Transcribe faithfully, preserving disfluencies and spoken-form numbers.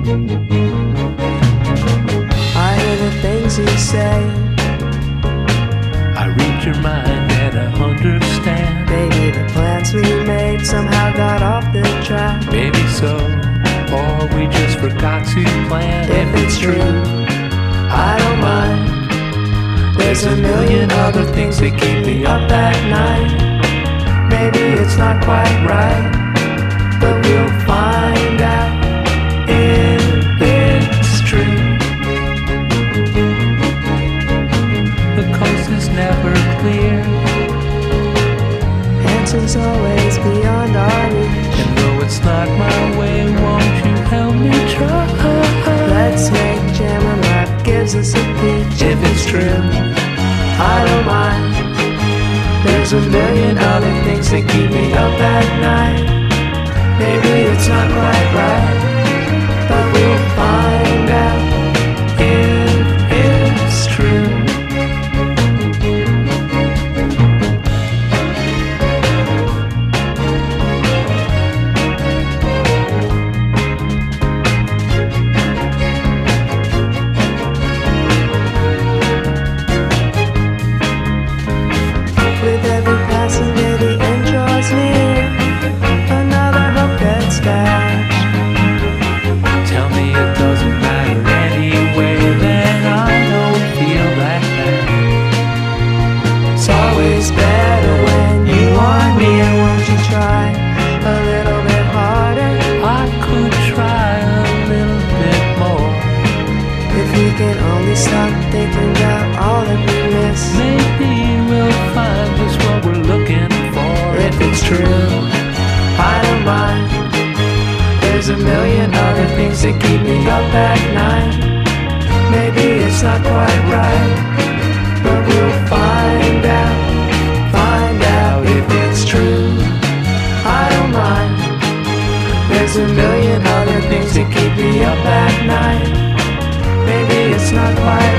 I hear the things you say. I read your mind and I understand. Baby, the plans we made somehow got off the track. Maybe so, or we just forgot to plan. If it's true, I don't mind. There's a million other things that keep me up at night. Maybe it's not quite right, but we'll find out if it's true. The coast is never clear. Answers always beyond our reach. And though it's not my way, won't you help me try? Let's make jam when life gives us a peach. If it's true, I don't mind. There's a million other things that keep me up at night. Maybe it's not quite right, but we'll find out if it's true. With every passing day the end draws near, another hope gets dashed. tell me it doesn't matter anyway, then I don't feel that bad. It's always better when you are near. Won't you try a little bit harder? I could try a little bit more. If we can only stop thinking about all that we miss. Maybe we'll find just what we're looking for. If it's true, I don't mind. There's a million other things that keep me up at night. Maybe it's not quite right, but we'll find out, find out if it's true. I don't mind. There's a million other things that keep me up at night. Maybe it's not quite